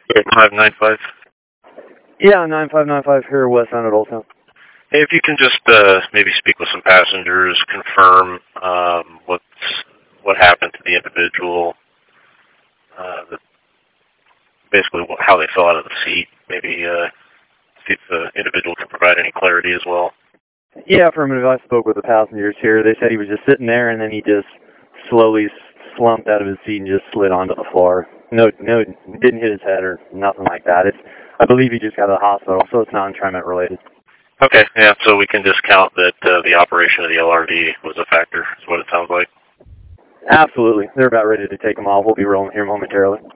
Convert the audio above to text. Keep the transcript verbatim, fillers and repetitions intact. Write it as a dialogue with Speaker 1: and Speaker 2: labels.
Speaker 1: five nine five.
Speaker 2: Yeah, nine five nine five here, West End at Old Town.
Speaker 1: Hey, if you can just uh, maybe speak with some passengers, confirm um, what's what happened to the individual, uh, the, basically what, how they fell out of the seat. Maybe uh, see if the individual can provide any clarity as well.
Speaker 2: Yeah, affirmative. I spoke with the passengers here. They said he was just sitting there, and then he just slowly slumped out of his seat and just slid onto the floor. No, no, didn't hit his head or nothing like that. It's, I believe he just got to the hospital, so it's not entrapment related.
Speaker 1: Okay, yeah, so we can discount that uh, the operation of the L R V was a factor, is what it sounds like.
Speaker 2: Absolutely. They're about ready to take him off. We'll be rolling here momentarily.